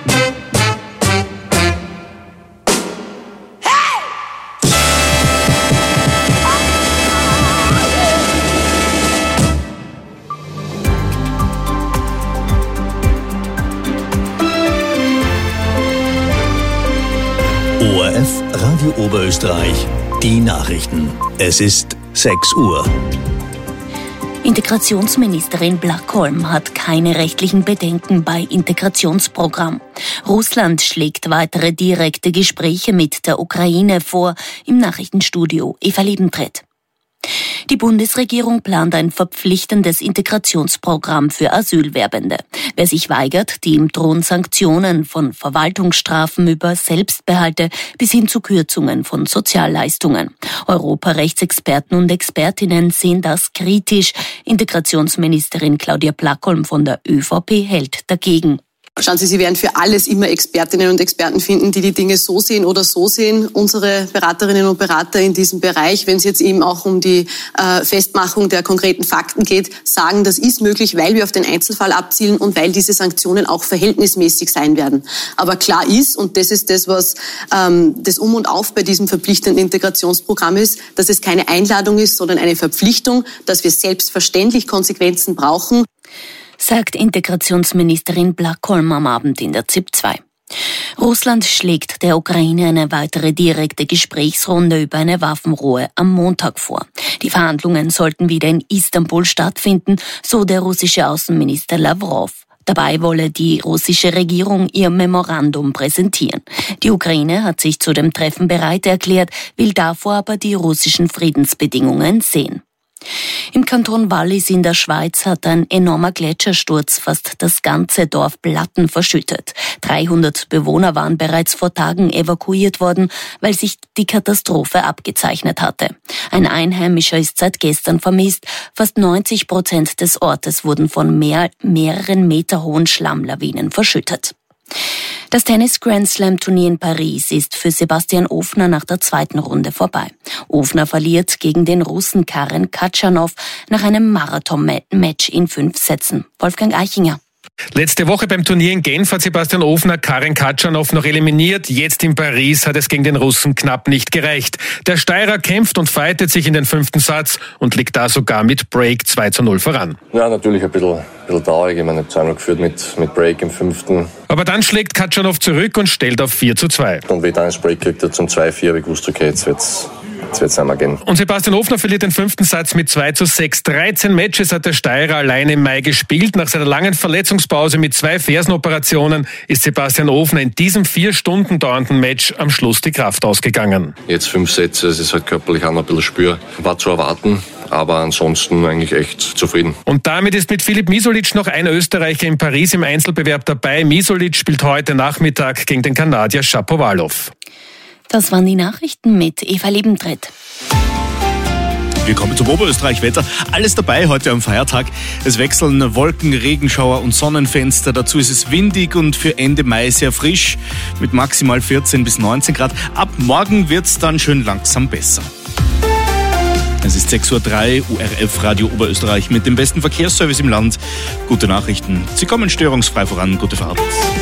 ORF Radio Oberösterreich, die Nachrichten. Es ist 6 Uhr. Integrationsministerin Blackholm hat keine rechtlichen Bedenken bei Integrationsprogramm. Russland schlägt weitere direkte Gespräche mit der Ukraine vor, im Nachrichtenstudio Eva Liebentritt. Die Bundesregierung plant ein verpflichtendes Integrationsprogramm für Asylwerbende. Wer sich weigert, dem drohen Sanktionen von Verwaltungsstrafen über Selbstbehalte bis hin zu Kürzungen von Sozialleistungen. Europarechtsexperten und Expertinnen sehen das kritisch. Integrationsministerin Claudia Blackholm von der ÖVP hält dagegen. Schauen Sie, Sie werden für alles immer Expertinnen und Experten finden, die die Dinge so sehen oder so sehen. Unsere Beraterinnen und Berater in diesem Bereich, wenn es jetzt eben auch um die Festmachung der konkreten Fakten geht, sagen, das ist möglich, weil wir auf den Einzelfall abzielen und weil diese Sanktionen auch verhältnismäßig sein werden. Aber klar ist, und das ist das, was das Um und Auf bei diesem verpflichtenden Integrationsprogramm ist, dass es keine Einladung ist, sondern eine Verpflichtung, dass wir selbstverständlich Konsequenzen brauchen, sagt Integrationsministerin Blackholm am Abend in der ZIP 2. Russland schlägt der Ukraine eine weitere direkte Gesprächsrunde über eine Waffenruhe am Montag vor. Die Verhandlungen sollten wieder in Istanbul stattfinden, so der russische Außenminister Lavrov. Dabei wolle die russische Regierung ihr Memorandum präsentieren. Die Ukraine hat sich zu dem Treffen bereit erklärt, will davor aber die russischen Friedensbedingungen sehen. Im Kanton Wallis in der Schweiz hat ein enormer Gletschersturz fast das ganze Dorf Blatten verschüttet. 300 Bewohner waren bereits vor Tagen evakuiert worden, weil sich die Katastrophe abgezeichnet hatte. Ein Einheimischer ist seit gestern vermisst. Fast 90% des Ortes wurden von mehreren Meter hohen Schlammlawinen verschüttet. Das Tennis-Grand-Slam-Turnier in Paris ist für Sebastian Ofner nach der zweiten Runde vorbei. Ofner verliert gegen den Russen Karen Khachanov nach einem Marathon-Match in 5 Sätzen. Wolfgang Eichinger. Letzte Woche beim Turnier in Genf hat Sebastian Ofner Karen Khachanov noch eliminiert. Jetzt in Paris hat es gegen den Russen knapp nicht gereicht. Der Steirer kämpft und fightet sich in den 5. Satz und liegt da sogar mit Break 2:0 voran. Ja, natürlich ein bisschen traurig. Ich meine, ich habe 2-0 geführt mit Break im 5. Aber dann schlägt Khachanov zurück und stellt auf 4:2. Und wie dann das Break kriegt er zum 2-4, habe ich gewusst, okay, jetzt wird's einmal gehen. Und Sebastian Ofner verliert den 5. Satz mit 2:6. 13 Matches hat der Steirer alleine im Mai gespielt. Nach seiner langen Verletzungspause mit 2 Fersenoperationen ist Sebastian Ofner in diesem 4 Stunden dauernden Match am Schluss die Kraft ausgegangen. Jetzt 5 Sätze, es ist halt körperlich auch noch ein bisschen spür. War zu erwarten, aber ansonsten eigentlich echt zufrieden. Und damit ist mit Filip Misolic noch ein Österreicher in Paris im Einzelbewerb dabei. Misolic spielt heute Nachmittag gegen den Kanadier Shapovalov. Das waren die Nachrichten mit Eva Liebentritt. Wir kommen zum Oberösterreich-Wetter. Alles dabei heute am Feiertag. Es wechseln Wolken, Regenschauer und Sonnenfenster. Dazu ist es windig und für Ende Mai sehr frisch mit maximal 14 bis 19 Grad. Ab morgen wird es dann schön langsam besser. Es ist 6:03 Uhr, ORF Radio Oberösterreich mit dem besten Verkehrsservice im Land. Gute Nachrichten. Sie kommen störungsfrei voran. Gute Fahrt.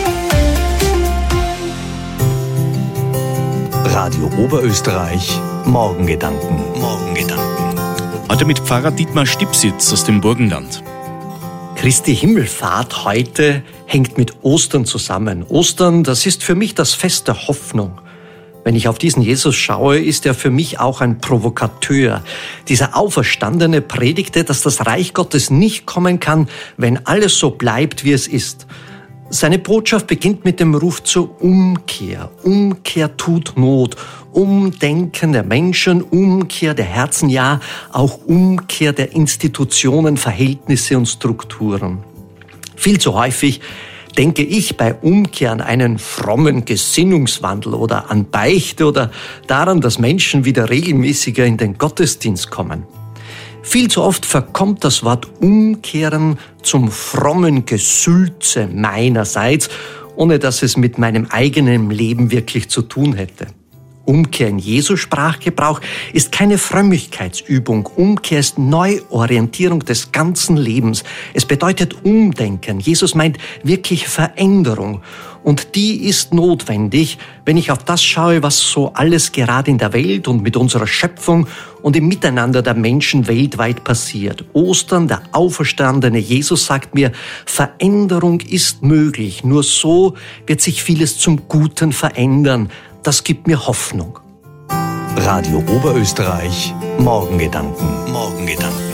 Radio Oberösterreich, Morgengedanken. Heute mit Pfarrer Dietmar Stipsitz aus dem Burgenland. Christi Himmelfahrt heute hängt mit Ostern zusammen. Ostern, das ist für mich das Fest der Hoffnung. Wenn ich auf diesen Jesus schaue, ist er für mich auch ein Provokateur. Dieser Auferstandene predigte, dass das Reich Gottes nicht kommen kann, wenn alles so bleibt, wie es ist. Seine Botschaft beginnt mit dem Ruf zur Umkehr. Umkehr tut Not. Umdenken der Menschen, Umkehr der Herzen, ja, auch Umkehr der Institutionen, Verhältnisse und Strukturen. Viel zu häufig denke ich bei Umkehr an einen frommen Gesinnungswandel oder an Beichte oder daran, dass Menschen wieder regelmäßiger in den Gottesdienst kommen. Viel zu oft verkommt das Wort Umkehren zum frommen Gesülze meinerseits, ohne dass es mit meinem eigenen Leben wirklich zu tun hätte. Umkehr in Jesu Sprachgebrauch ist keine Frömmigkeitsübung. Umkehr ist Neuorientierung des ganzen Lebens. Es bedeutet Umdenken. Jesus meint wirklich Veränderung. Und die ist notwendig, wenn ich auf das schaue, was so alles gerade in der Welt und mit unserer Schöpfung und im Miteinander der Menschen weltweit passiert. Ostern, der auferstandene Jesus sagt mir, Veränderung ist möglich. Nur so wird sich vieles zum Guten verändern. Das gibt mir Hoffnung. Radio Oberösterreich, Morgengedanken. Morgengedanken.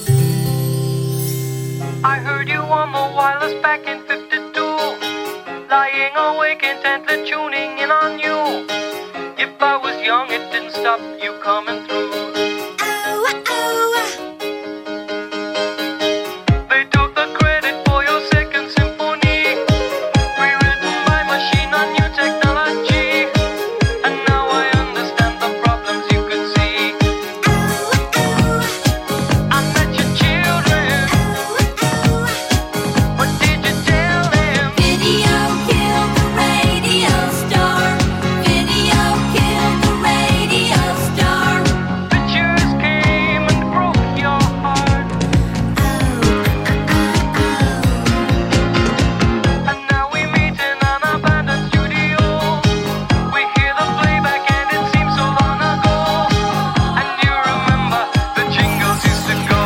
I heard you on the wireless back in 52, lying awake intently tuning in on you. If I was young, it didn't stop you coming through. They took the credit for your second symphony, rewritten by machine on new technology. And now I understand the problems you could see. I met your children. What did you tell them? Video killed the radio star. Video killed the radio star. Pictures came and broke your heart. And now we meet in an abandoned studio. We hear the playback and it seems so long ago. And you remember the jingles used to go.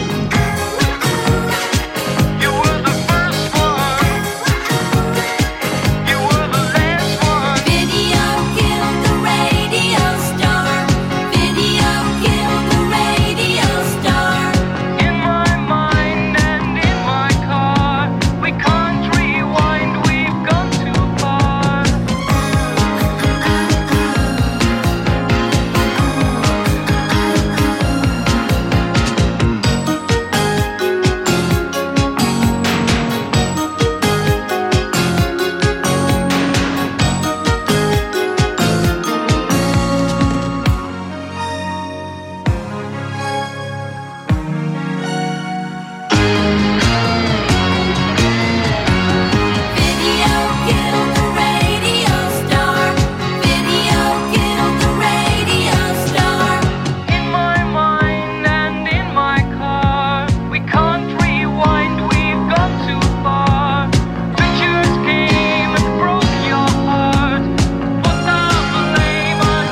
You were the first one. You were the last one. Video killed the radio star. Video killed the radio star. In my mind and in my car, we can't rewind, we've gone too far. Video killed the radio star. Video killed the radio star. In my mind and in my car, we can't rewind, we've gone too far. Pictures came and broke your heart. Put the blame on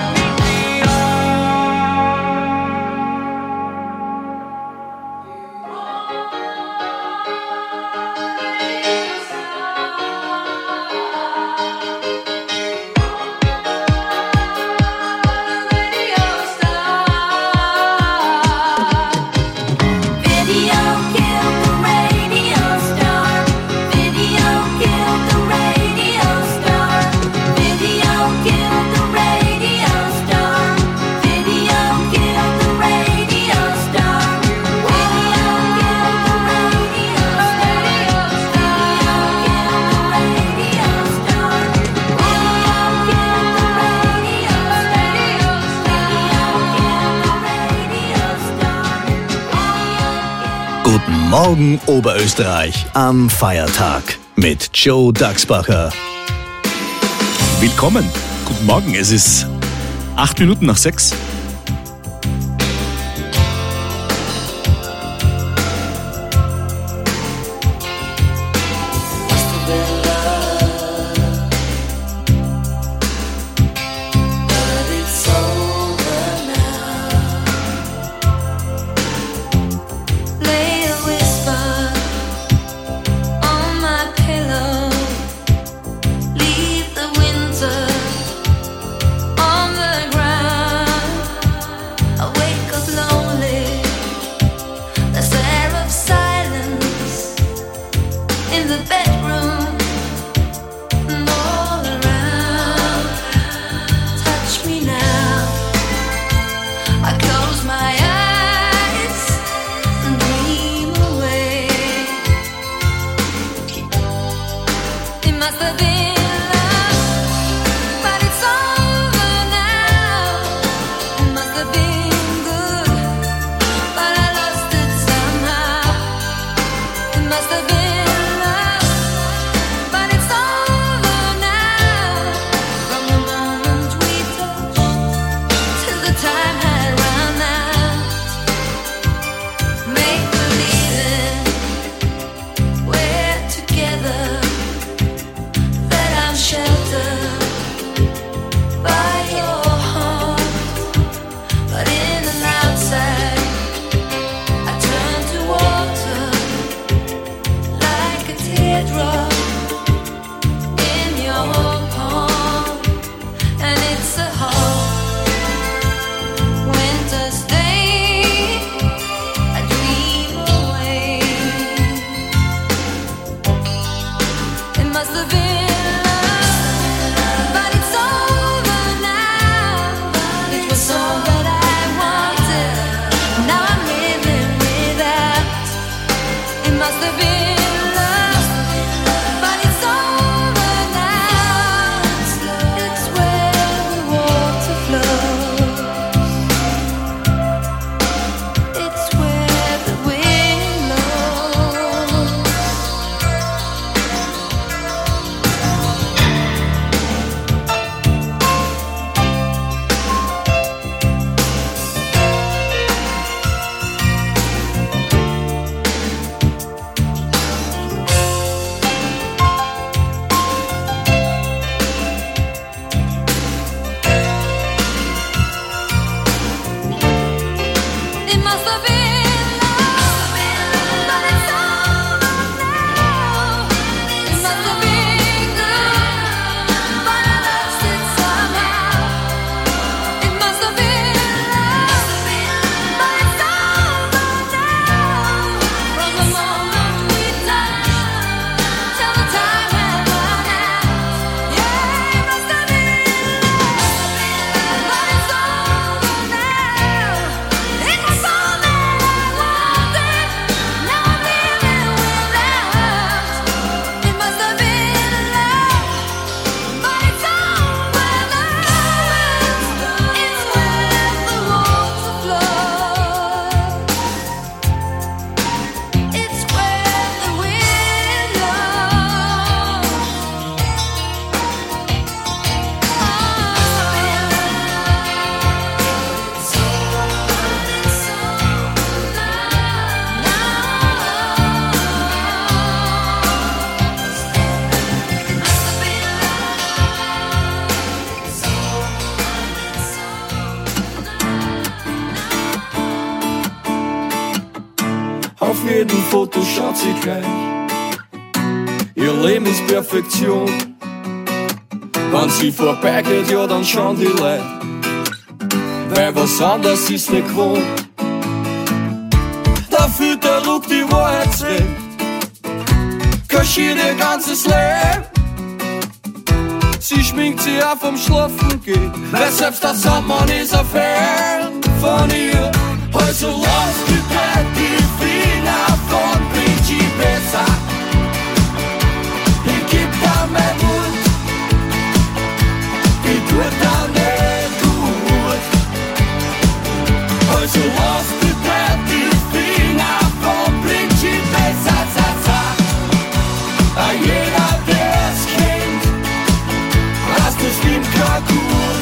Video killed the radio star. Video killed the radio star. Video killed the radio star. Video killed the radio star. Video killed the radio star. Guten Morgen Oberösterreich am Feiertag mit Joe Dachsbacher. Willkommen, guten Morgen, es ist 8 Minuten nach 6. Lay a whisper on my pillow. Leave the winter on the ground. jedem Foto schaut sie gleich. Ihr Leben ist Perfektion. Wenn sie vorbeigeht, ja, dann schauen die Leute, weil was anderes ist nicht gewohnt. Da fühlt der Look die Wahrheit recht, kaschiert ihr ganzes Leben. Sie schminkt sich auch vom Schlafen gehen, weil selbst der Sandmann ist ein Fan von ihr. Also lass bitte die Finger von Principessa. Ich geb da mein Mund, die tut da nicht gut. Also lass bitte die Finger von Principessa. Jeder, der es kennt, dass das Leben gar gut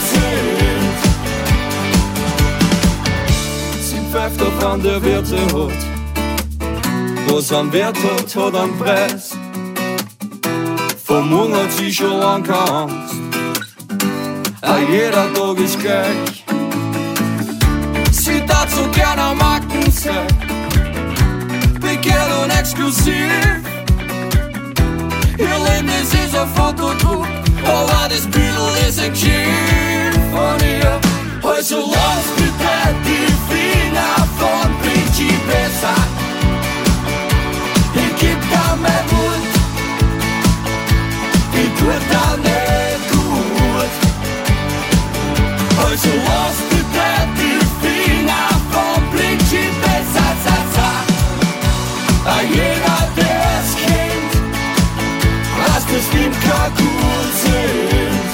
sind. Sie pfeift auf an der Wirte hat, was am Wert hat, hat am Preis. Vom Morgen hat sie schon lang keine Angst, jeder Tag ist gleich. Sie tat so gern am Markenzeit, begehrt und exklusiv. Ihr Leben, das ist ein Fotodruck, aber das Bild ist ein Geschichte von ihr. Also lass bitte die Finger von Principessa. Ich geb da mein Mund, die tut da nicht gut. Also lass bitte die Finger von Principessa. Jeder, der es kennt, dass das Leben gar gut sind.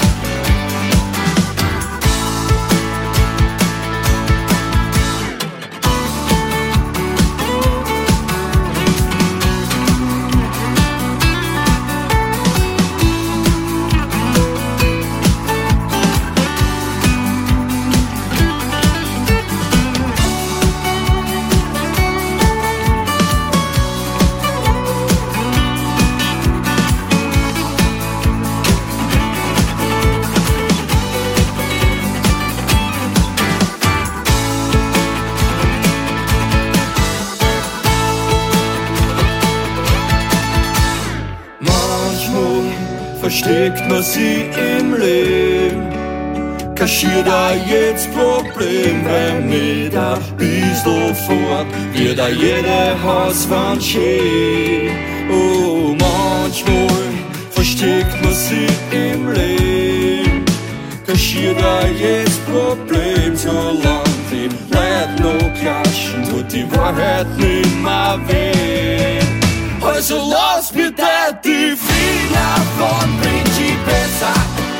Versteckt man sie im Leben, kaschiert auch jedes Problem, wenn nicht ein bisschen fort, wird auch jede Hauswand schön. Oh, manchmal versteckt man sie im Leben, kaschiert auch jedes Problem, solange die Leute noch klatschen, tut die Wahrheit nimmer weh. Also lass bitte die Finger von Principessa.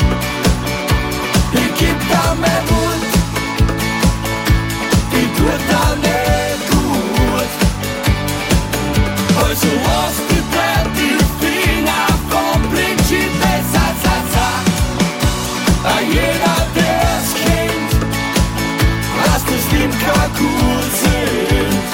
Ich geb da mein Mund, die tut da nicht gut. Also lass bitte die Finger von Principessa. Jeder, der es kennt, dass das Leben gar gut sind.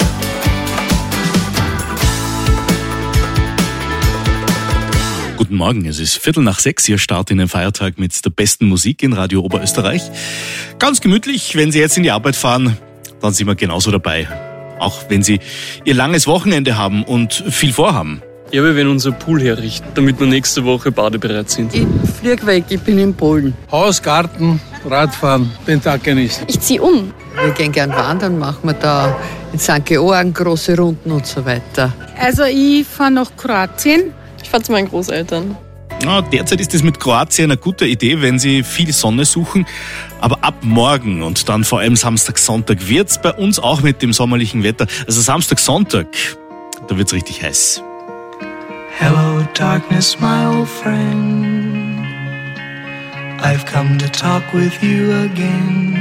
Guten Morgen, es ist 5:45, Ihr Start in den Feiertag mit der besten Musik in Radio Oberösterreich. Ganz gemütlich, wenn Sie jetzt in die Arbeit fahren, dann sind wir genauso dabei. Auch wenn Sie Ihr langes Wochenende haben und viel vorhaben. Ja, wir werden unser Pool herrichten, damit wir nächste Woche badebereit sind. Ich flieg weg, ich bin in Polen. Haus, Garten, Radfahren, den Tag genießen. Ich zieh um. Wir gehen gern wandern, machen wir da in St. Georgen große Runden und so weiter. Also ich fahre nach Kroatien. Ich fahre zu meinen Großeltern. Ja, derzeit ist es mit Kroatien eine gute Idee, wenn Sie viel Sonne suchen. Aber ab morgen und dann vor allem Samstag, Sonntag wird's bei uns auch mit dem sommerlichen Wetter. Also Samstag, Sonntag, da wird's richtig heiß. Hello, darkness, my old friend. I've come to talk with you again.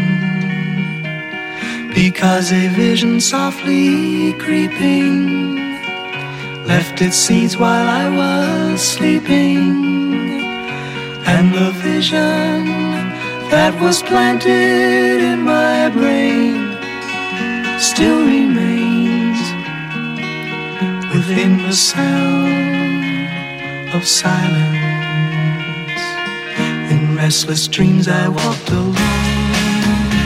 Because a vision softly creeping left its seeds while I was sleeping. And the vision that was planted in my brain still remains within the sound of silence. In restless dreams I walked alone,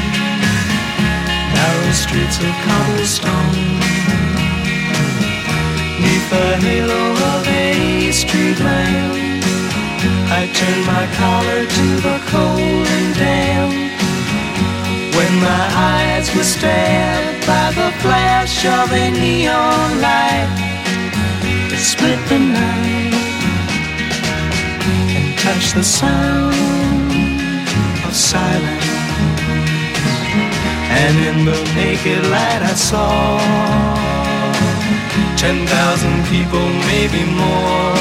narrow streets of cobblestone, the halo of a street lamp, I turned my collar to the cold and damp. When my eyes were stabbed by the flash of a neon light, it split the night and touched the sound of silence. And in the naked light I saw 10,000 people, maybe more.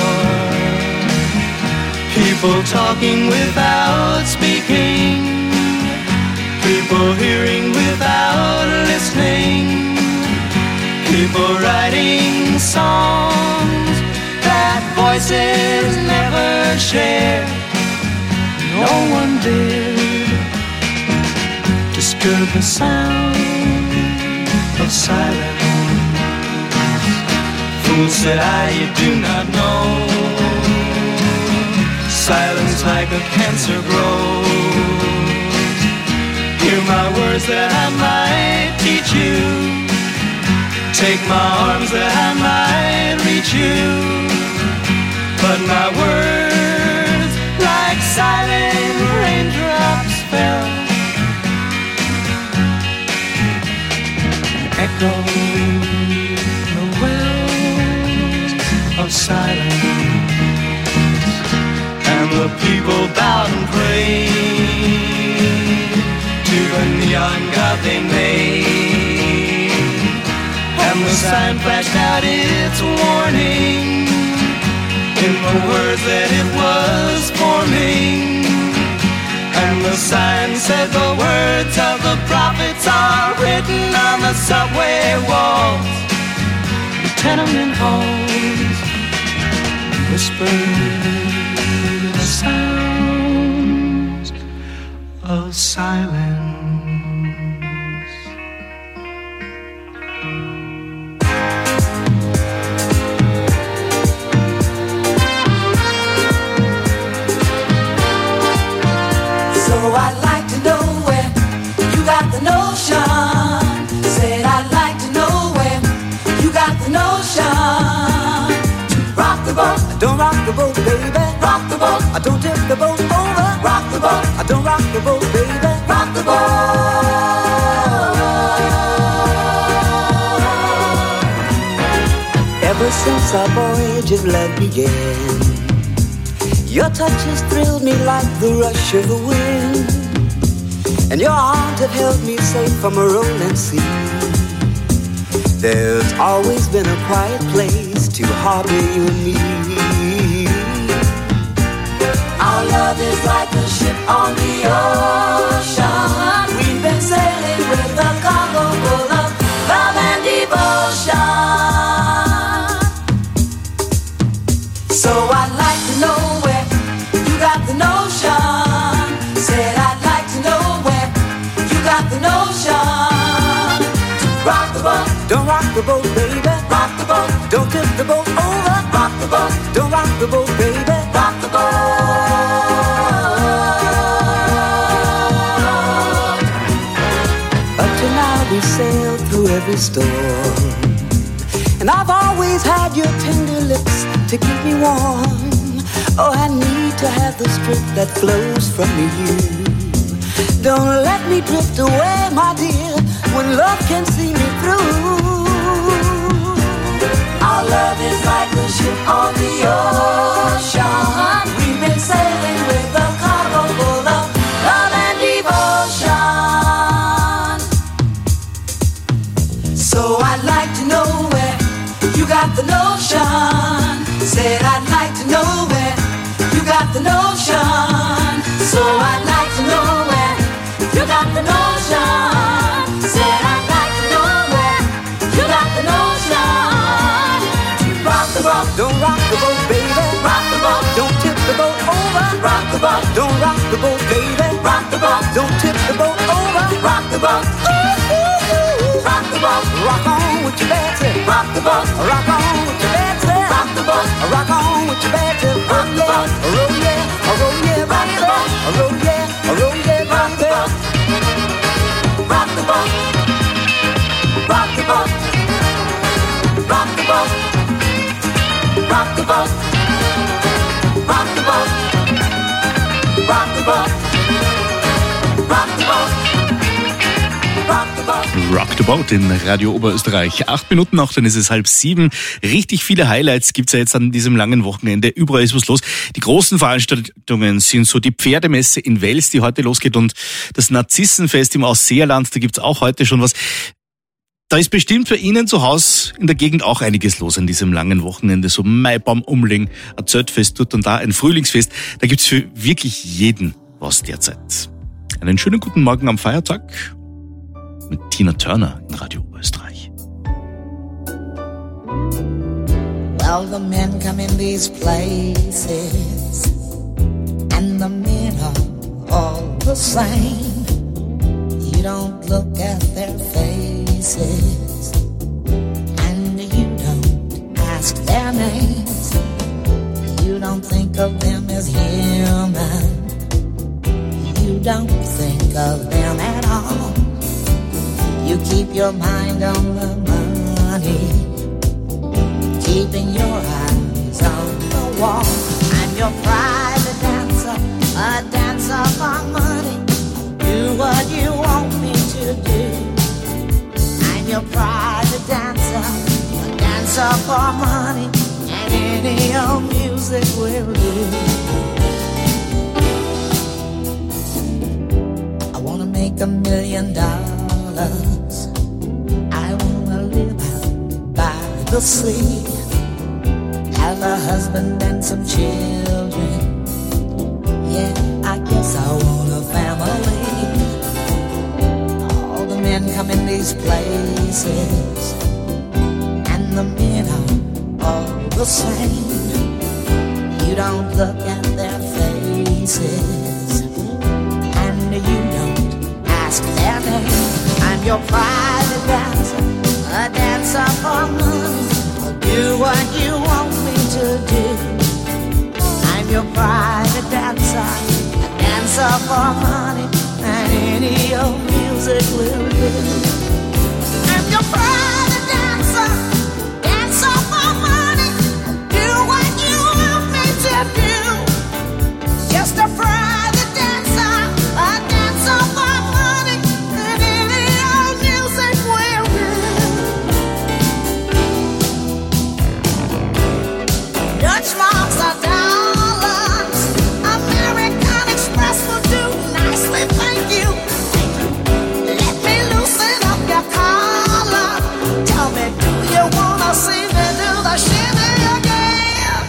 People talking without speaking, people hearing without listening, people writing songs that voices never shared. No one did disturb the sound of silence. Fool, said I, you do not know. Silence like a cancer grows. Hear my words that I might teach you. Take my arms that I might reach you. But my words, like silent raindrops, fell, echoing the wells of silence. And the people bowed and prayed to the neon god they made. And the sign flashed out its warning in the words that it was forming. And the sign said the words of the prophets are written on the subway walls, the tenement halls, whispered the sounds of silence. So I'd like to know where you got the notion. Said I'd like to know where you got the notion to rock the boat. Don't rock the boat, baby. Rock the boat. I don't tip the boat over. Rock the boat. I don't rock the boat, baby. Rock the boat. Ever since our voyage of love began, your touch has thrilled me like the rush of the wind, and your arms have held me safe from a rolling sea. There's always been a quiet place to harbor you and me. Our love is like a ship on the ocean. We've been sailing with a cargo full of love and devotion. So I'd like to know where you got the notion. Said I'd like to know where you got the notion to rock the boat. Don't rock the boat, baby. Rock the boat. Don't tip the boat over. Rock the boat. Don't rock the boat, baby. Rock the boat. Up to now we sailed through every storm, and I've always had your tender lips to keep me warm. Oh, I need to have the strength that flows from you. Don't let me drift away, my dear, when love can see me through. Our love is like a ship on the ocean. We've been sailing with a cargo full of love and devotion. So I'd like to know where you got the notion. Said I'd like to know where you got the notion. So I'd like to know where you got the notion. Said I'd like to know where you got the notion. Rock the boat. Don't rock the boat, baby. Rock the boat. Don't tip the boat over. Rock the boat. Don't rock the boat, baby. Rock the boat. Don't tip the boat over. Rock the boat. Rock the boat. Rock on with your bad tip. Rock the boat. Rock on with your bad tip. Rock the boat. Rock on with your bad tip. Rock the boat. Roll yeah, roll yeah, Rock the boat. roll yeah, roll yeah, Rock the boat. Rock the boat. Rock the boat. Rock the boat. rock the boat, rock the boat, rock the boat, rock the boat, rock the boat. Rock the Boat in Radio Oberösterreich. 8 Minuten nach, dann ist es 6:30. Richtig viele Highlights gibt's ja jetzt an diesem langen Wochenende. Überall ist was los. Die großen Veranstaltungen sind so die Pferdemesse in Wels, die heute losgeht, und das Narzissenfest im Ausseerland, da gibt's auch heute schon was. Da ist bestimmt für Ihnen zu Hause in der Gegend auch einiges los an diesem langen Wochenende. So Maibaum umlegen, ein Zeltfest dort und da, ein Frühlingsfest. Da gibt's für wirklich jeden was derzeit. Einen schönen guten Morgen am Feiertag mit Tina Turner in Radio Oberösterreich. Well, the men come in these places and the men are all the same. You don't look at their faces and you don't ask their names. You don't think of them as human. You don't think of them at all. You keep your mind on the money, keeping your eyes on the wall. I'm your private dancer, a dancer for money. Do what you want me to do. I'm your private dancer, a dancer for money, and any old music will do. I wanna make $1 million. I wanna live out by the sea, have a husband and some children. Yeah, I guess I want a family. All the men come in these places and the men are all the same. You don't look at their faces and you don't ask their name. I'm your private dancer, a dancer for money. I'll do what you want me to do. I'm your private dancer, a dancer for money, and any old music will do. I'm your private dancer, dancer for money. I'll do what you want me to do. Just a private dancer, a dancer for money, and any old music will do. Dutch marks are dollars, American Express will do nicely, thank you. Let me loosen up your collar. Tell me, do you wanna see me do the shimmy again?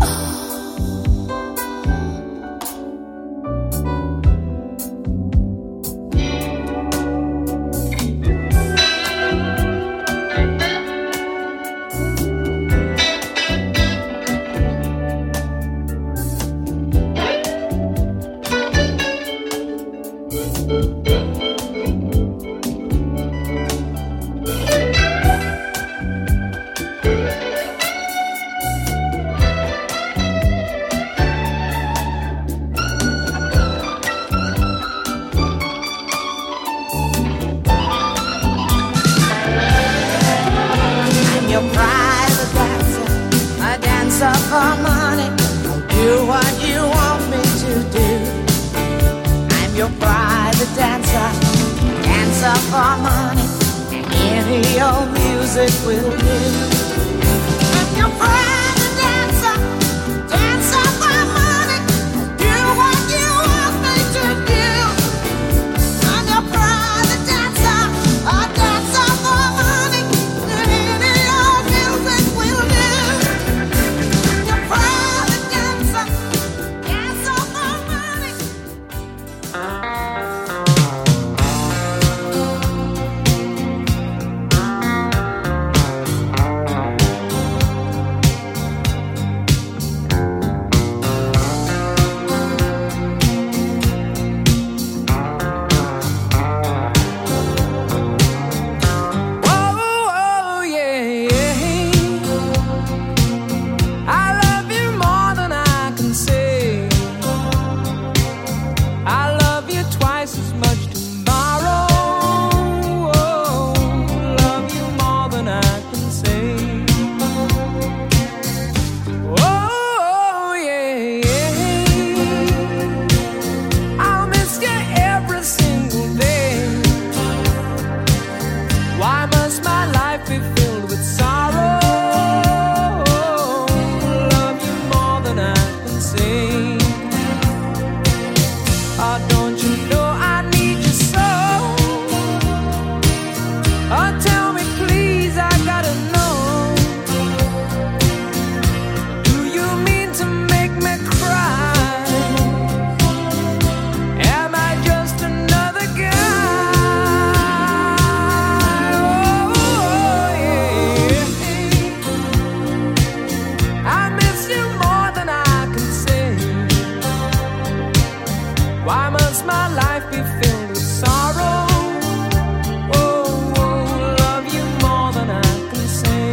I'm your private dancer, a dancer for money. I'll do what you want me to do. I'm your private dancer, dancer for money, and any old music will do. I'm your private dancer, dancer for money. I'll do what you want me to do. I'm your private dancer, a dancer for money, and any old music will do. I'm your private dancer, dancer for money. Why must my life be filled with sorrow? Oh, love you more than I can say.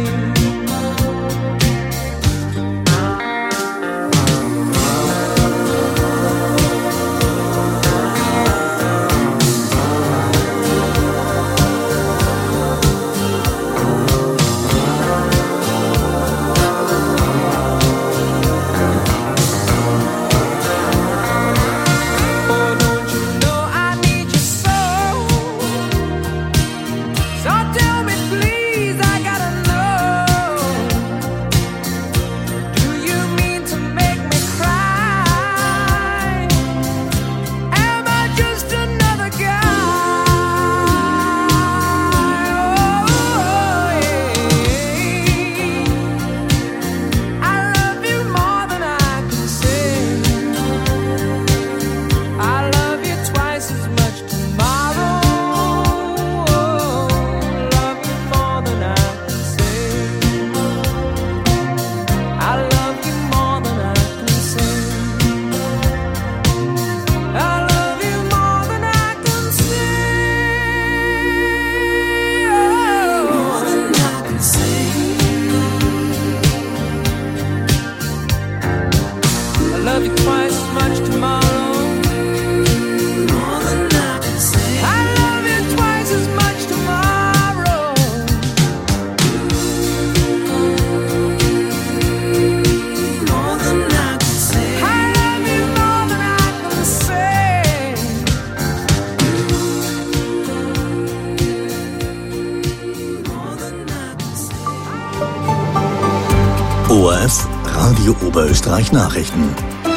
ORF Radio Oberösterreich Nachrichten.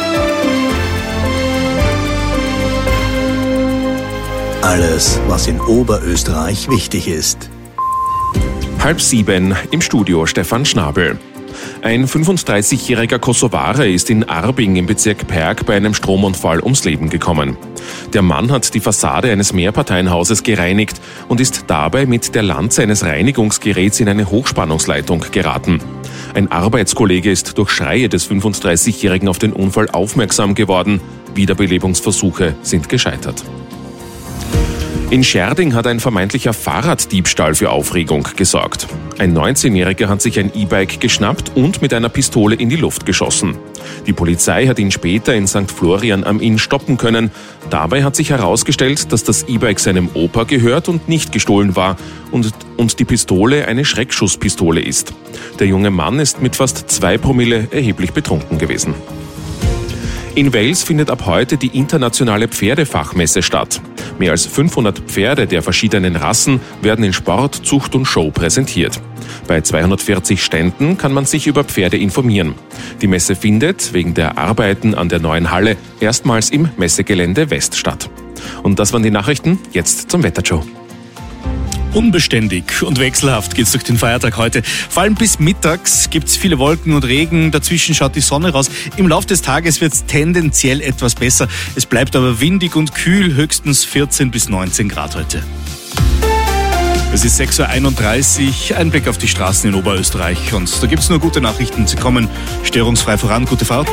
Alles, was in Oberösterreich wichtig ist. 6:30 im Studio Stefan Schnabel. Ein 35-jähriger Kosovare ist in Arbing im Bezirk Perg bei einem Stromunfall ums Leben gekommen. Der Mann hat die Fassade eines Mehrparteienhauses gereinigt und ist dabei mit der Lanze eines Reinigungsgeräts in eine Hochspannungsleitung geraten. Ein Arbeitskollege ist durch Schreie des 35-Jährigen auf den Unfall aufmerksam geworden. Wiederbelebungsversuche sind gescheitert. In Schärding hat ein vermeintlicher Fahrraddiebstahl für Aufregung gesorgt. Ein 19-Jähriger hat sich ein E-Bike geschnappt und mit einer Pistole in die Luft geschossen. Die Polizei hat ihn später in St. Florian am Inn stoppen können. Dabei hat sich herausgestellt, dass das E-Bike seinem Opa gehört und nicht gestohlen war und die Pistole eine Schreckschusspistole ist. Der junge Mann ist mit fast 2 Promille erheblich betrunken gewesen. In Wales findet ab heute die internationale Pferdefachmesse statt. Mehr als 500 Pferde der verschiedenen Rassen werden in Sport, Zucht und Show präsentiert. Bei 240 Ständen kann man sich über Pferde informieren. Die Messe findet wegen der Arbeiten an der neuen Halle erstmals im Messegelände West statt. Und das waren die Nachrichten. Jetzt zum Wettershow. Unbeständig und wechselhaft geht's durch den Feiertag heute. Vor allem bis mittags gibt's viele Wolken und Regen. Dazwischen schaut die Sonne raus. Im Laufe des Tages wird's tendenziell etwas besser. Es bleibt aber windig und kühl, höchstens 14 bis 19 Grad heute. Es ist 6:31 Uhr, ein Blick auf die Straßen in Oberösterreich. Und da gibt's nur gute Nachrichten. Sie kommen störungsfrei voran. Gute Fahrt.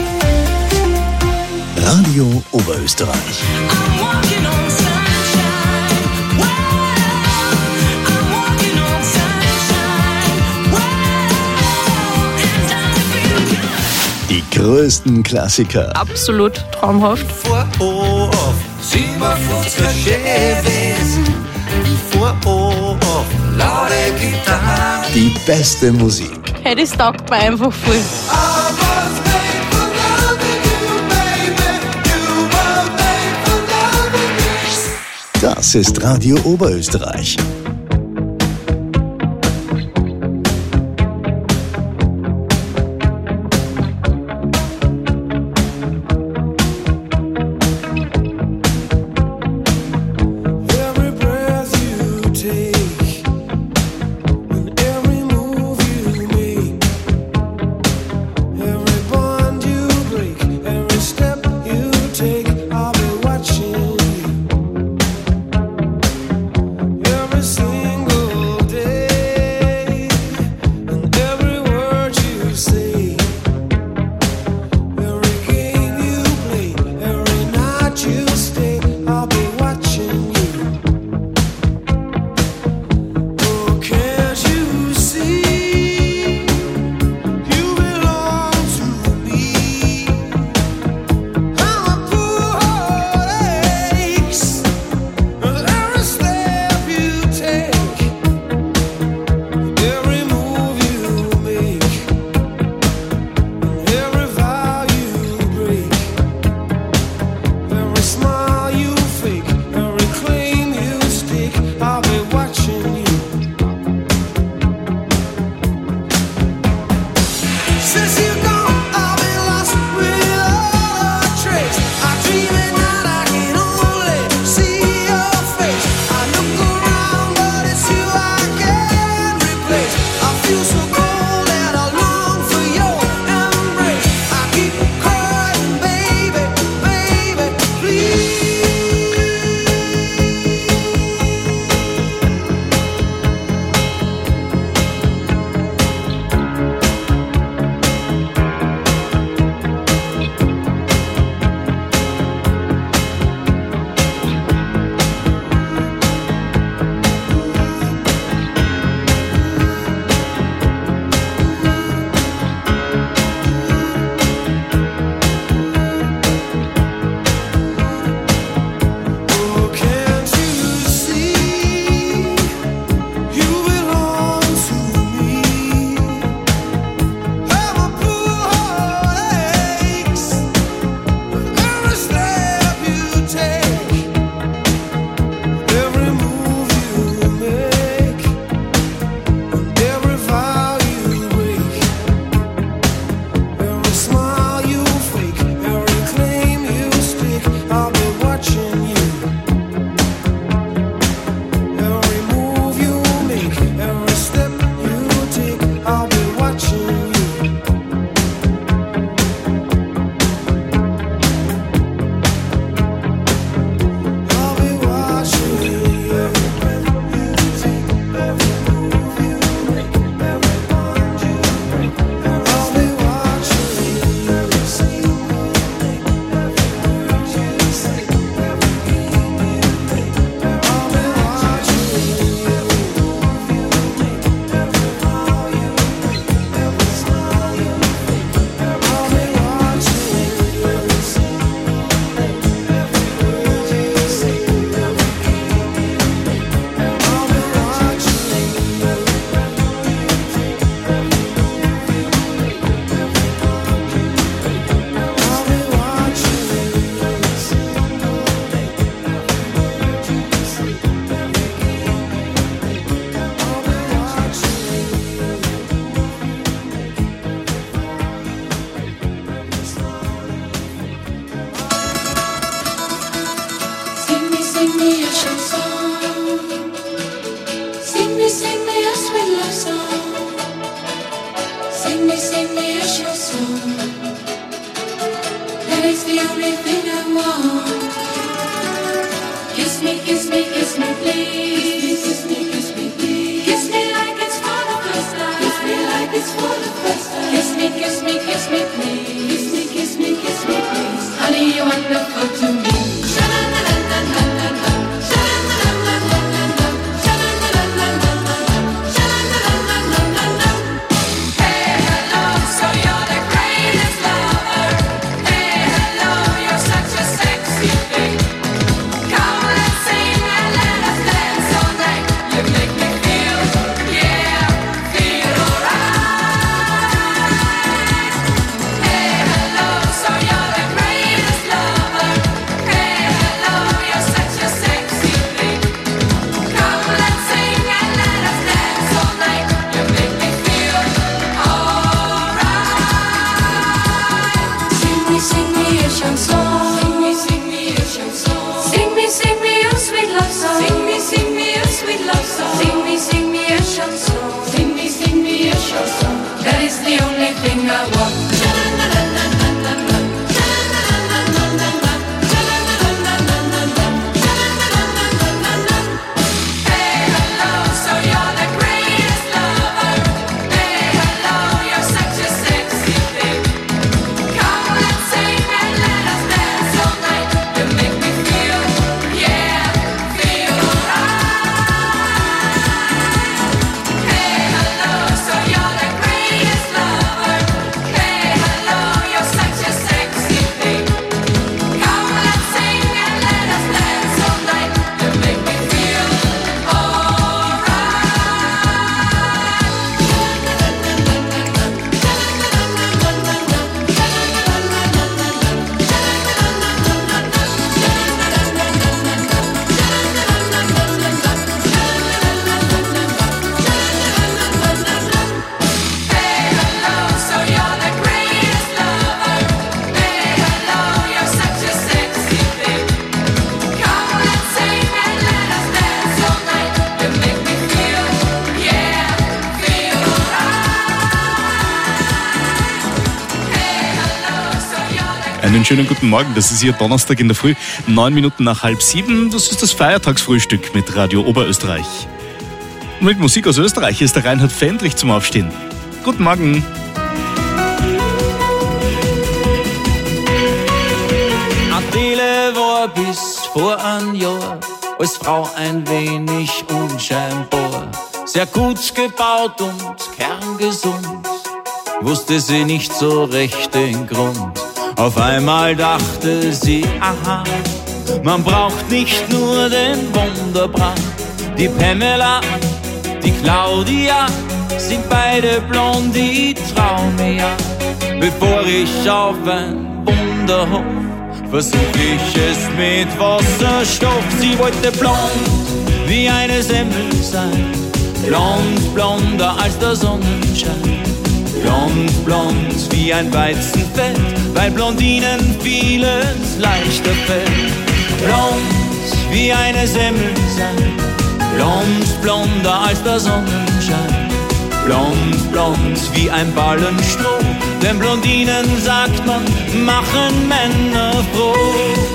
Radio Oberösterreich. Die größten Klassiker. Absolut traumhaft. Die beste Musik. Hey, das taugt mir einfach voll. Das ist Radio Oberösterreich. Every Hey, Einen schönen guten Morgen, das ist hier Donnerstag in der Früh, 9 Minuten nach 6:30. Das ist das Feiertagsfrühstück mit Radio Oberösterreich. Und mit Musik aus Österreich ist der Reinhard Fendrich zum Aufstehen. Guten Morgen. Adele war bis vor ein Jahr als Frau ein wenig unscheinbar. Sehr gut gebaut und kerngesund, wusste sie nicht so recht den Grund. Auf einmal dachte sie, aha, man braucht nicht nur den Wunderbrand. Die Pamela, die Claudia, sind beide blond, die trau mir ja. Bevor ich auf ein Wunder hoff, versuch ich es mit Wasserstoff. Sie wollte blond wie eine Semmel sein, blond, blonder als der Sonnenschein. Blond, blond wie ein Weizenfeld, weil Blondinen vieles leichter fällt. Blond wie eine Semmel sein, blond, blonder als der Sonnenschein. Blond, blond wie ein Ballenstroh, denn Blondinen, sagt man, machen Männer froh.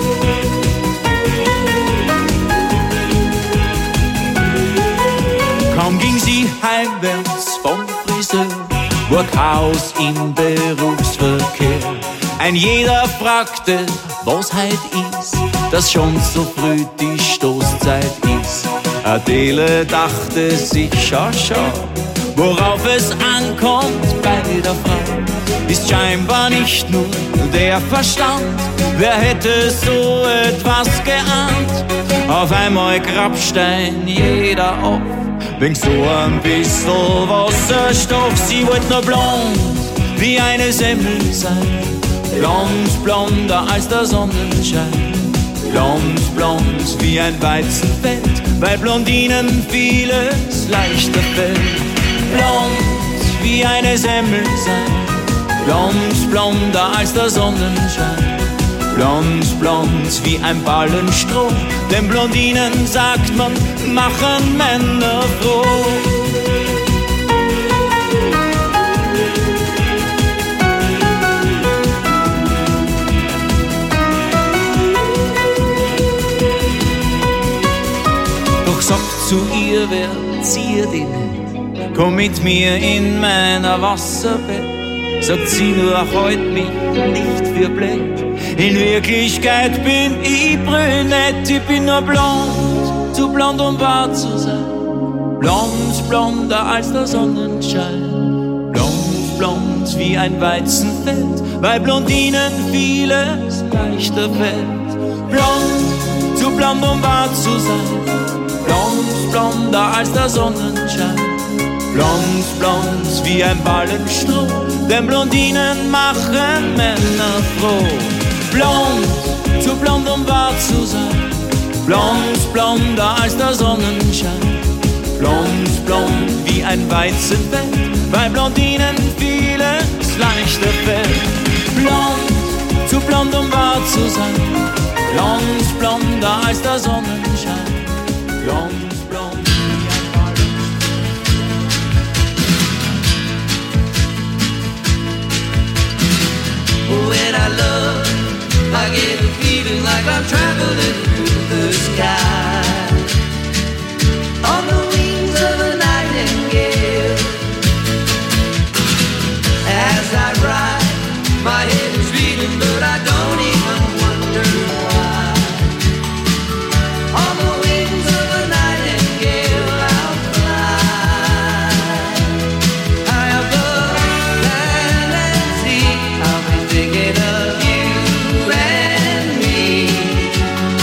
Kaum ging sie heimwärts vom Friseur, war Chaos im Berufsverkehr. Ein jeder fragte, was heut ist, dass schon so früh die Stoßzeit ist. Adele dachte sich, schau, worauf es ankommt bei der Frau, ist scheinbar nicht nur der Verstand. Wer hätte so etwas geahnt? Auf einmal Grabstein jeder auf, wegen so ein bisschen Wasserstoff. Sie wollte nur blond wie eine Semmel sein, blond, blonder als der Sonnenschein. Blond, blond wie ein Weizenfeld, weil Blondinen vieles leichter fällt. Blond wie eine Semmel sein, blond, blonder als der Sonnenschein. Blond, blond wie ein Ballenstroh, denn Blondinen, sagt man, machen Männer froh. Doch sagt zu ihr, wer zieht ihn nicht, komm mit mir in meiner Wasserbett. Sagt sie nur, halt mich nicht für blöd, in Wirklichkeit bin ich brünett. Ich bin nur blond, zu blond um wahr zu sein. Blond, blonder als der Sonnenschein. Blond, blond wie ein Weizenfeld, weil Blondinen vieles leichter fällt. Blond, zu blond um wahr zu sein. Blond, blonder als der Sonnenschein. Blond, blond wie ein Ballenstroh, denn Blondinen machen Männer froh. Blond, zu blond um wahr zu sein. Blond, blonder als der Sonnenschein. Blond, blond wie ein Weizenfeld, weil Blondinen vieles leichter fällt. Blond, zu blond um wahr zu sein. Blond, blonder als der Sonnenschein. Blond, blond wie ein Ballenstroh. When I love, I get a feeling like I'm traveling through the sky on the wings of a nightingale. As I ride, my head is reeling, but I don't even wonder why. On the wings of a nightingale, I'll fly high above land and sea. I'll be thinking of you and me.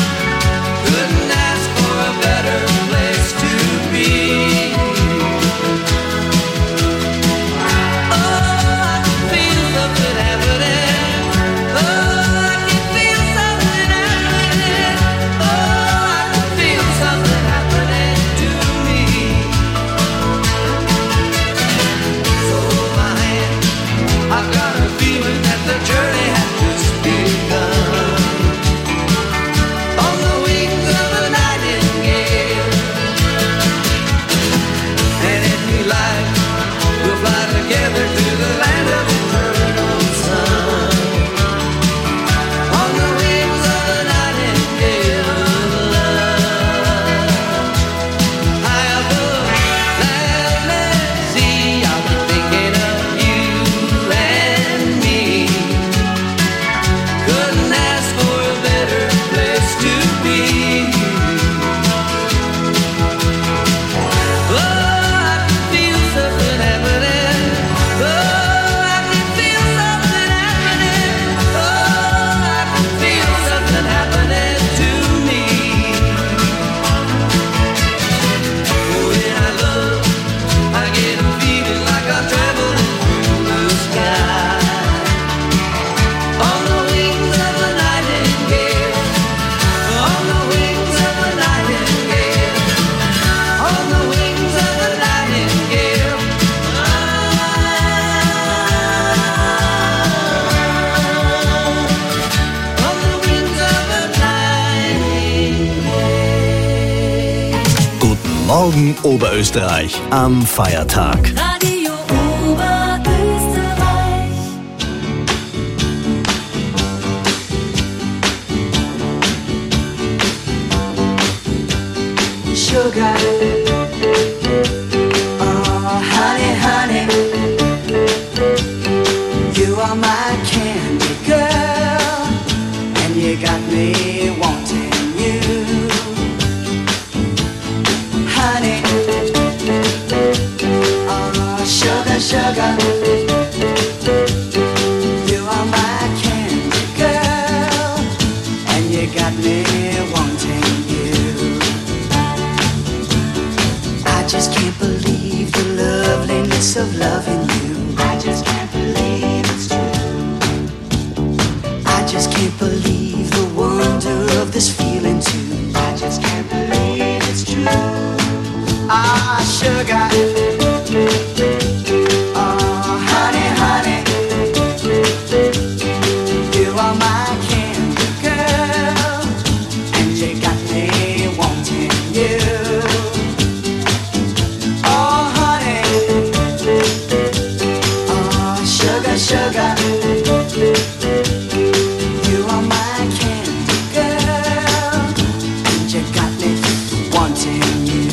Morgen Oberösterreich am Feiertag. Radio Oberösterreich. Sugar, oh honey, honey, you are my candy girl, and you got me wanting you, honey, oh sugar, sugar, you are my candy girl, and you got me wanting you. I just can't believe the loveliness of loving you. I just can't believe it's true. I just can't believe the wonder of this feeling too. I just can't believe it's true. Ah, sugar. Oh, honey, honey. You are my candy girl, and you got me wanting you. Sugar, you are my candy girl, and you got me wanting you.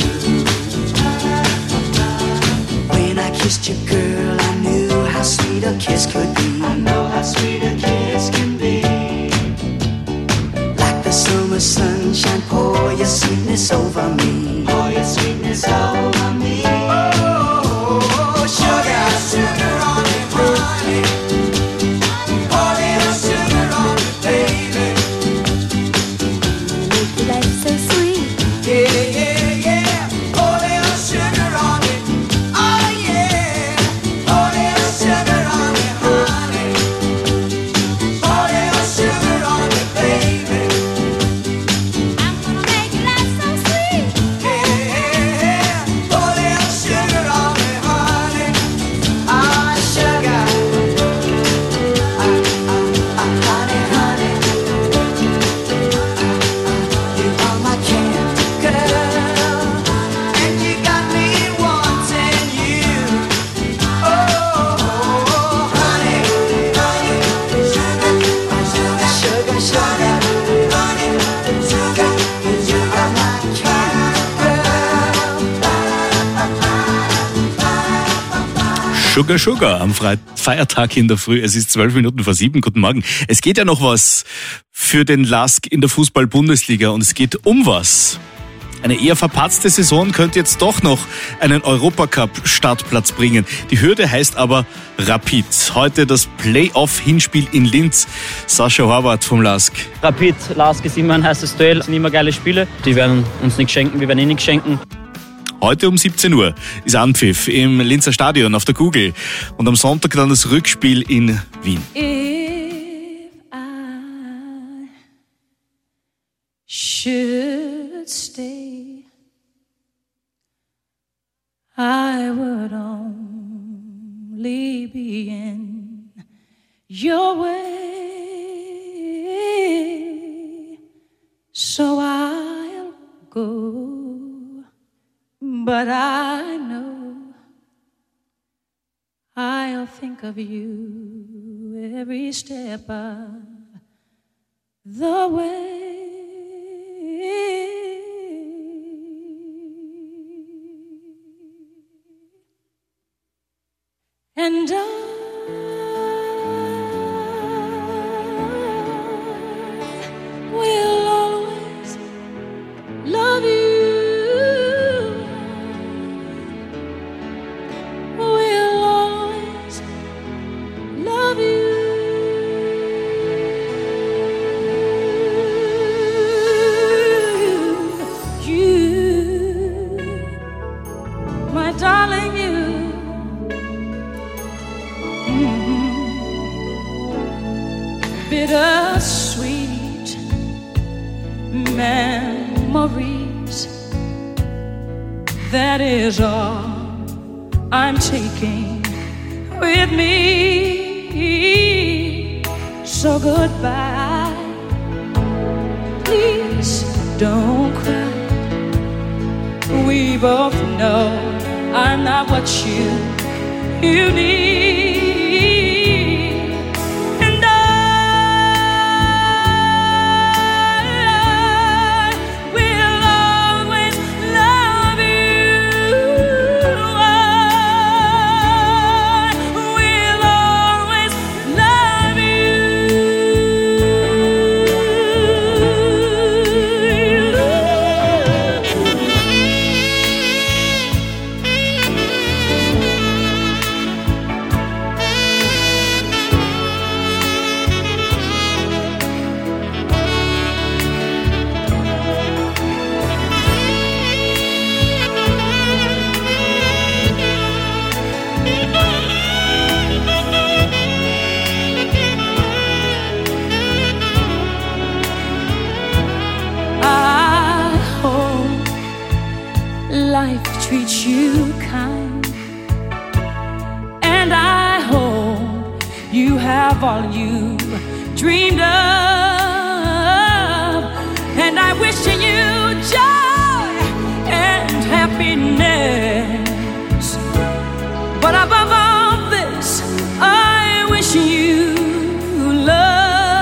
When I kissed you, girl, I knew how sweet a kiss could be. I know how sweet a kiss can be. Like the summer sunshine, pour your sweetness over me. Pour your sweetness over me. Oh, sugar, sugar on me, honey. Sugar, Sugar am Feiertag in der Früh. Es ist 7:12. Guten Morgen. Es geht ja noch was für den LASK in der Fußball-Bundesliga und es geht um was. Eine eher verpatzte Saison könnte jetzt doch noch einen Europacup-Startplatz bringen. Die Hürde heißt aber Rapid. Heute das Playoff-Hinspiel in Linz. Sascha Horvath vom LASK. Rapid, LASK ist immer ein heißes Duell, sind immer geile Spiele. Die werden uns nichts schenken, wir werden ihnen nichts schenken. Heute um 17 Uhr ist Anpfiff im Linzer Stadion auf der Kugel und am Sonntag dann das Rückspiel in Wien. If I should stay, I would only be in your way, so I'll go. But I know I'll think of you every step of the way. And I will always love you. Bittersweet memories, that is all I'm taking with me. So goodbye, please don't cry. We we both know I'm not what you need. And I will always love you. I will always love life treats you kind, and I hope you have all you dreamed of, and I wish you joy and happiness, but above all this I wish you love.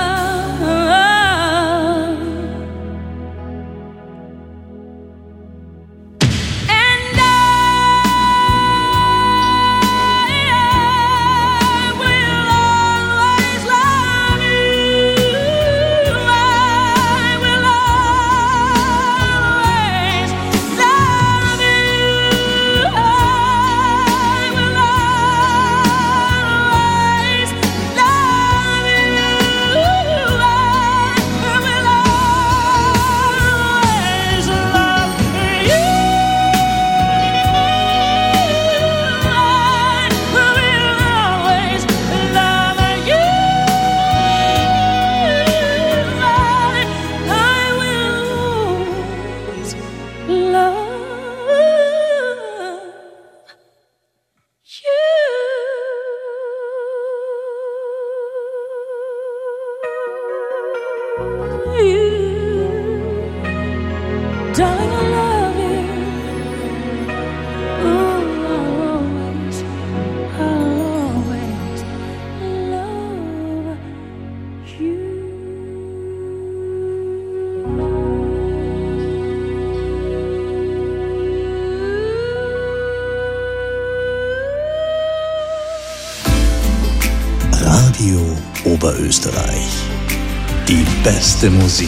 Darling, I love you. Ooh, I'll always love you. Radio Oberösterreich. Die beste Musik.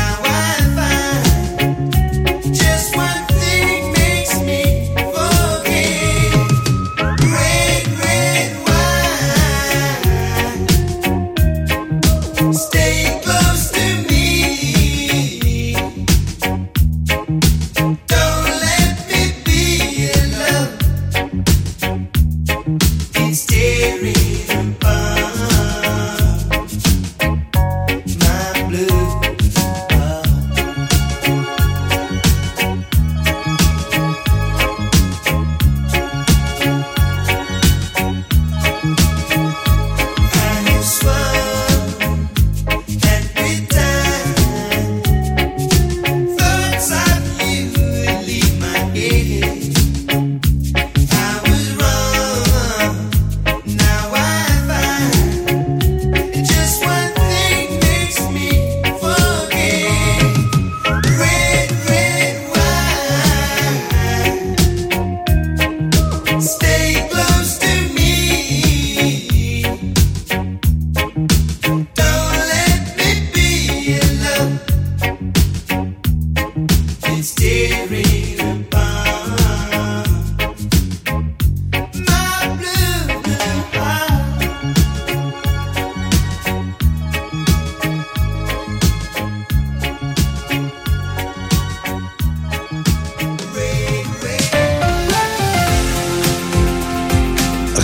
Just one thing makes me forget.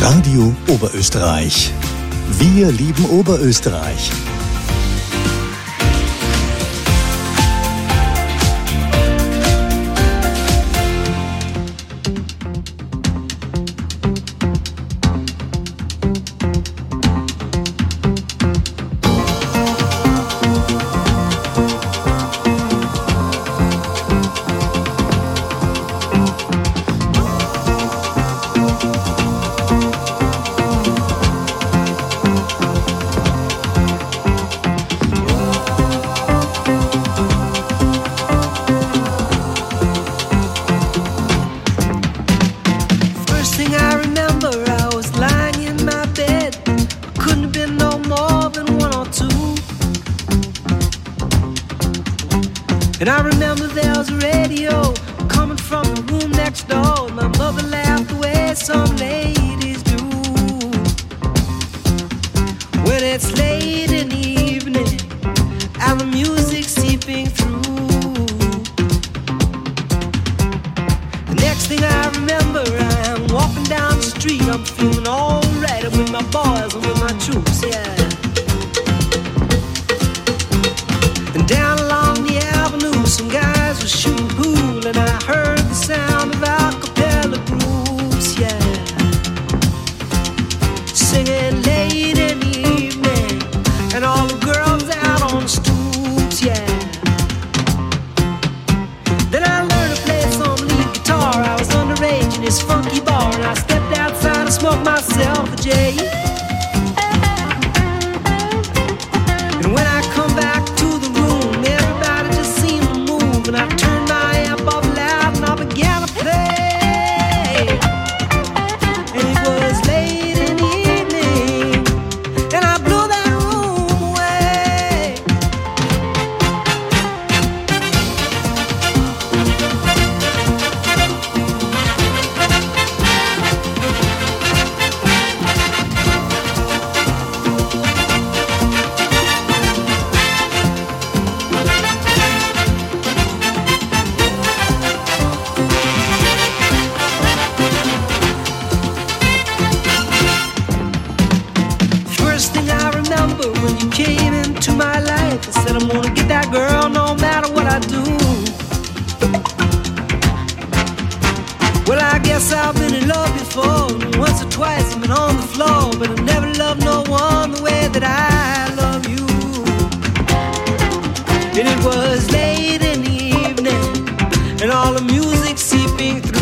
Radio Oberösterreich. Wir lieben Oberösterreich. And I remember there was a radio coming from the room next door. My mother laughed the way some ladies do when it's late in the evening and the music's seeping through. The next thing I remember, I'm walking down the street. I'm feeling alright. I'm with my boys, I'm with my troops, yeah. And down along the avenue, some guys were shooting pool, and I heard the sound of a cappella groups, yeah, singing late in the evening, and all the girls out on the stoops, yeah. Then I learned to play some lead guitar. I was underage in this funky bar, and I stepped outside and smoked myself a J. And when I come back to the room, everybody just seemed to move, and I turned my amp up loud and I began to play. And it was late in the evening, and I blew that room away. First thing I remember when you came into my life, I said I'm gonna get that girl no matter what I do. Well, I guess I've been in love before. Once or twice I've been on the floor, but I've never loved no one the way that I love you. And it was late in the evening, and all the music seeping through.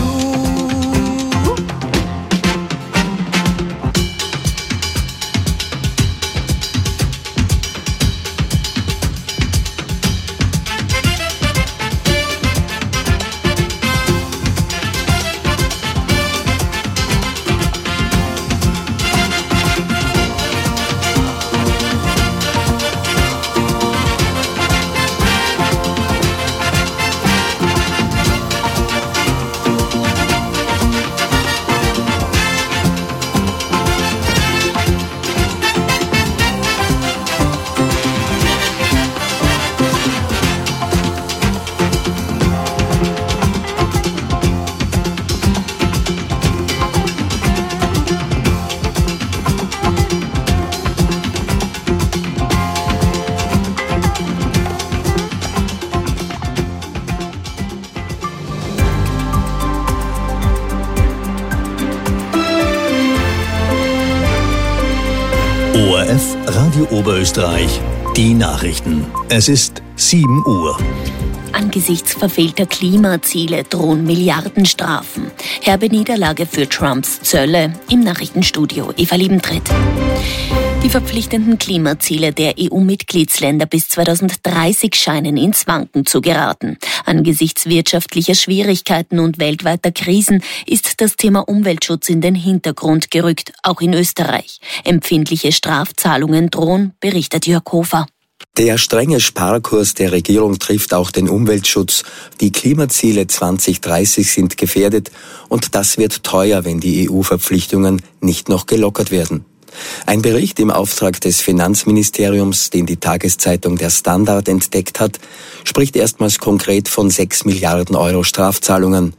ORF Radio Oberösterreich, die Nachrichten. Es ist 7 Uhr. Angesichts verfehlter Klimaziele drohen Milliardenstrafen. Herbe Niederlage für Trumps Zölle. Im Nachrichtenstudio Eva Liebentritt. Die verpflichtenden Klimaziele der EU-Mitgliedsländer bis 2030 scheinen ins Wanken zu geraten. Angesichts wirtschaftlicher Schwierigkeiten und weltweiter Krisen ist das Thema Umweltschutz in den Hintergrund gerückt, auch in Österreich. Empfindliche Strafzahlungen drohen, berichtet Jörg Hofer. Der strenge Sparkurs der Regierung trifft auch den Umweltschutz. Die Klimaziele 2030 sind gefährdet und das wird teuer, wenn die EU-Verpflichtungen nicht noch gelockert werden. Ein Bericht im Auftrag des Finanzministeriums, den die Tageszeitung Der Standard entdeckt hat, spricht erstmals konkret von 6 Milliarden Euro Strafzahlungen.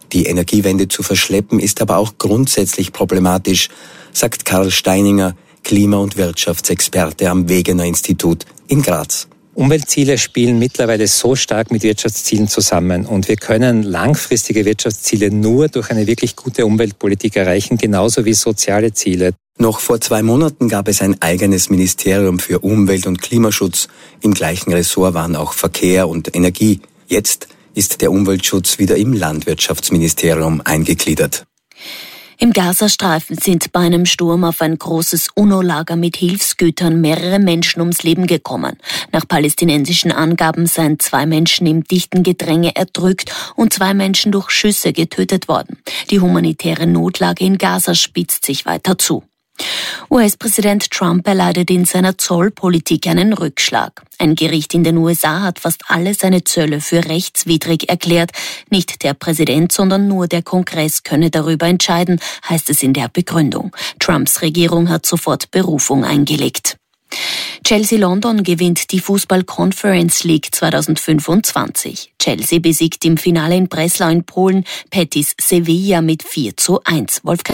Die Energiewende zu verschleppen ist aber auch grundsätzlich problematisch, sagt Karl Steininger, Klima- und Wirtschaftsexperte am Wegener Institut in Graz. Umweltziele spielen mittlerweile so stark mit Wirtschaftszielen zusammen und wir können langfristige Wirtschaftsziele nur durch eine wirklich gute Umweltpolitik erreichen, genauso wie soziale Ziele. Noch vor 2 Monaten gab es ein eigenes Ministerium für Umwelt- und Klimaschutz. Im gleichen Ressort waren auch Verkehr und Energie. Jetzt ist der Umweltschutz wieder im Landwirtschaftsministerium eingegliedert. Im Gazastreifen sind bei einem Sturm auf ein großes UNO-Lager mit Hilfsgütern mehrere Menschen ums Leben gekommen. Nach palästinensischen Angaben seien 2 Menschen im dichten Gedränge erdrückt und 2 Menschen durch Schüsse getötet worden. Die humanitäre Notlage in Gaza spitzt sich weiter zu. US-Präsident Trump erleidet in seiner Zollpolitik einen Rückschlag. Ein Gericht in den USA hat fast alle seine Zölle für rechtswidrig erklärt. Nicht der Präsident, sondern nur der Kongress könne darüber entscheiden, heißt es in der Begründung. Trumps Regierung hat sofort Berufung eingelegt. Chelsea London gewinnt die Fußball-Conference League 2025. Chelsea besiegt im Finale in Breslau in Polen Betis Sevilla mit 4:1. Wolfgang